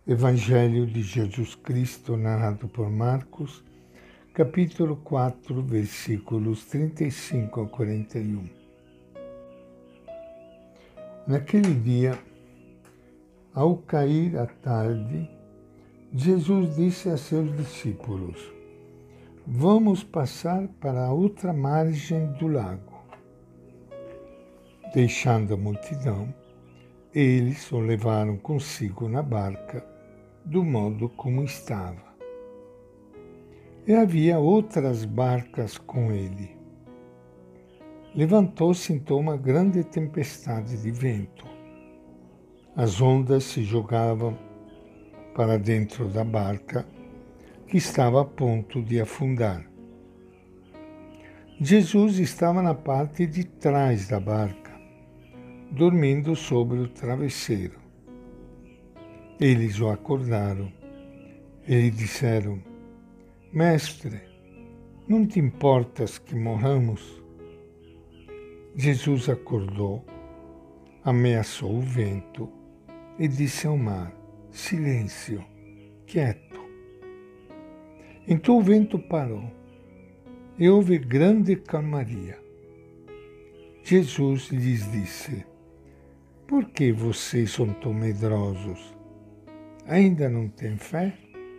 Evangelho de Jesus Cristo, narrado por Marcos, capítulo 4, versículos 35 a 41. Naquele dia, ao cair a tarde, Jesus disse a seus discípulos: Vamos passar para a outra margem do lago. Deixando a multidão, eles o levaram consigo na barca, do modo como estava. E havia outras barcas com ele. Levantou-se então uma grande tempestade de vento. As ondas se jogavam para dentro da barca, que estava a ponto de afundar. Jesus estava na parte de trás da barca, dormindo sobre o travesseiro. Eles o acordaram e lhe disseram: Mestre, não te importas que morramos? Jesus acordou, ameaçou o vento e disse ao mar: Silêncio, quieto. Então o vento parou e houve grande calmaria. Jesus lhes disse: Por que vocês são tão medrosos? Ainda não têm fé?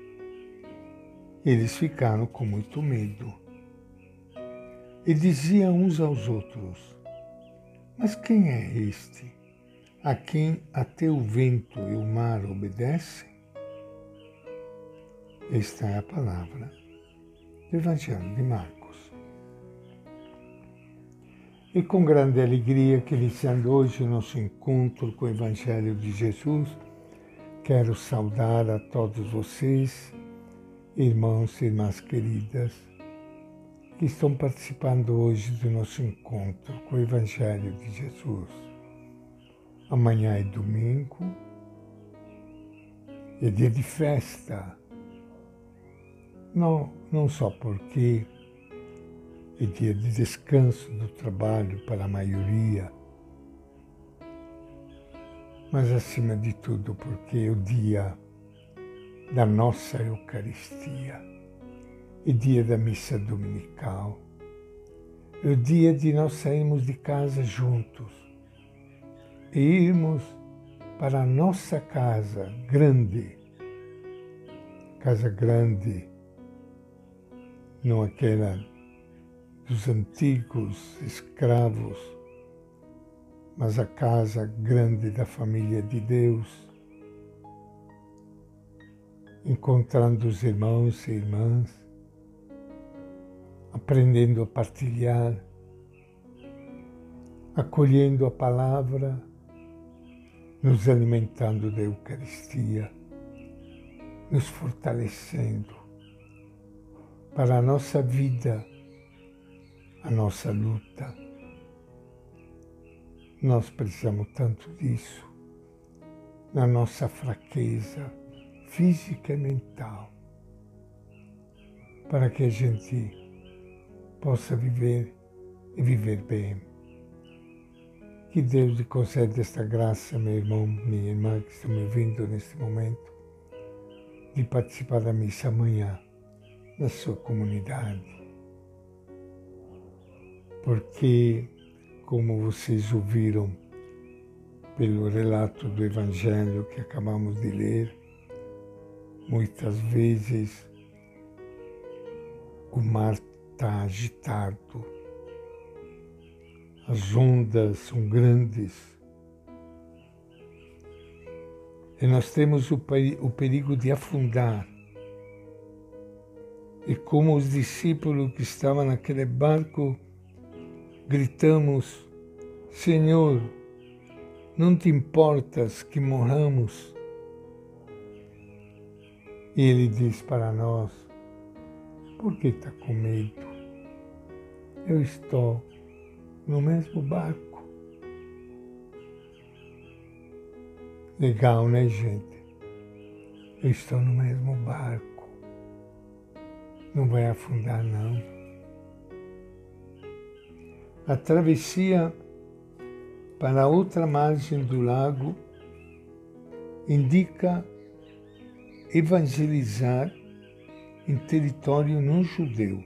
Eles ficaram com muito medo e diziam uns aos outros: Mas quem é este, a quem até o vento e o mar obedecem? Esta é a palavra do Evangelho de Marcos. E com grande alegria que iniciando hoje o nosso encontro com o Evangelho de Jesus, quero saudar a todos vocês, irmãos e irmãs queridas, que estão participando hoje do nosso encontro com o Evangelho de Jesus. Amanhã é domingo, é dia de festa, não só porque é dia de descanso do trabalho para a maioria, mas acima de tudo porque é o dia da nossa Eucaristia, é dia da missa dominical, é o dia de nós sairmos de casa juntos e irmos para a nossa casa grande, não aquela dos antigos escravos, mas a casa grande da família de Deus, encontrando os irmãos e irmãs, aprendendo a partilhar, acolhendo a palavra, nos alimentando da Eucaristia, nos fortalecendo para a nossa vida, a nossa luta. Nós precisamos tanto disso na nossa fraqueza física e mental, para que a gente possa viver e viver bem. Que Deus lhe conceda esta graça, meu irmão, minha irmã, que estão me ouvindo neste momento, de participar da missa amanhã na sua comunidade. Porque, como vocês ouviram pelo relato do Evangelho que acabamos de ler, muitas vezes o mar está agitado, as ondas são grandes e nós temos o perigo de afundar. E como os discípulos que estavam naquele barco, gritamos: Senhor, não te importas que morramos? E ele diz para nós: Por que está com medo? Eu estou no mesmo barco. Legal, né, gente? Eu estou no mesmo barco. Não vai afundar, não. A travessia para a outra margem do lago indica evangelizar em território não judeu.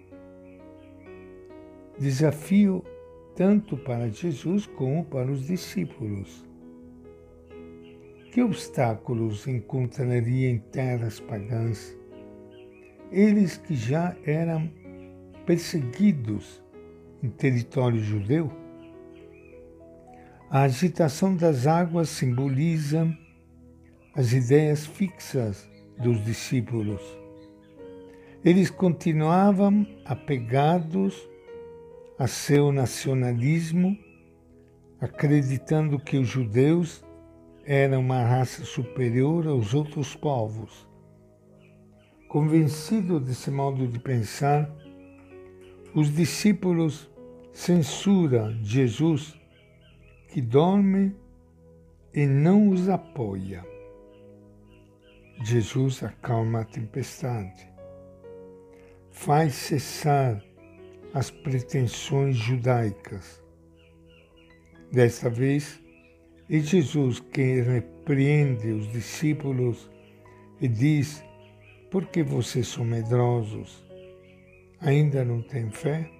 Desafio tanto para Jesus como para os discípulos. Que obstáculos encontraria em terras pagãs? Eles que já eram perseguidos em território judeu? A agitação das águas simboliza as ideias fixas dos discípulos. Eles continuavam apegados a seu nacionalismo, acreditando que os judeus eram uma raça superior aos outros povos. Convencidos desse modo de pensar, os discípulos censuram Jesus, que dorme e não os apoia. Jesus acalma a tempestade, faz cessar as pretensões judaicas. Desta vez, é Jesus quem repreende os discípulos e diz: por que vocês são medrosos? Ainda não têm fé?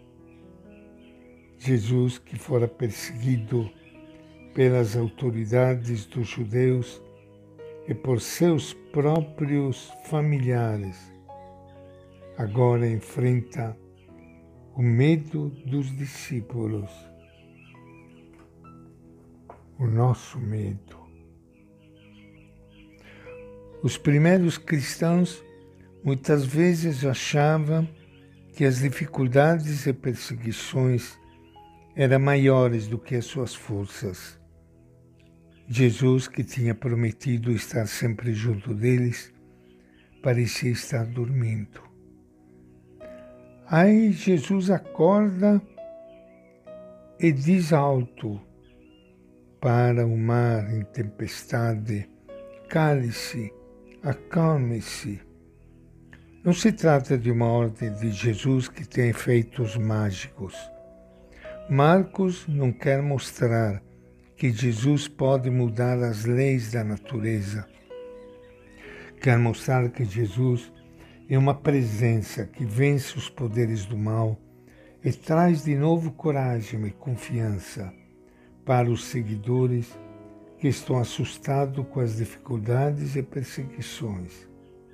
Jesus, que fora perseguido pelas autoridades dos judeus e por seus próprios familiares, agora enfrenta o medo dos discípulos, o nosso medo. Os primeiros cristãos muitas vezes achavam que as dificuldades e perseguições eram maiores do que as suas forças. Jesus, que tinha prometido estar sempre junto deles, parecia estar dormindo. Aí Jesus acorda e diz alto para o mar em tempestade: cale-se, acalme-se. Não se trata de uma ordem de Jesus que tem efeitos mágicos. Marcos não quer mostrar que Jesus pode mudar as leis da natureza. Quer mostrar que Jesus é uma presença que vence os poderes do mal e traz de novo coragem e confiança para os seguidores que estão assustados com as dificuldades e perseguições.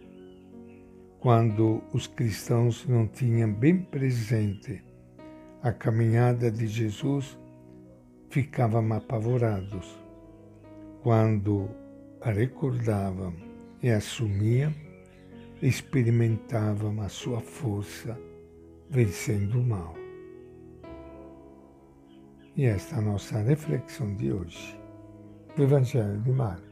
Quando os cristãos não tinham bem presente a caminhada de Jesus, ficavam apavorados. Quando a recordavam e assumiam, experimentavam a sua força vencendo o mal. E esta é a nossa reflexão de hoje, do Evangelho de Marcos.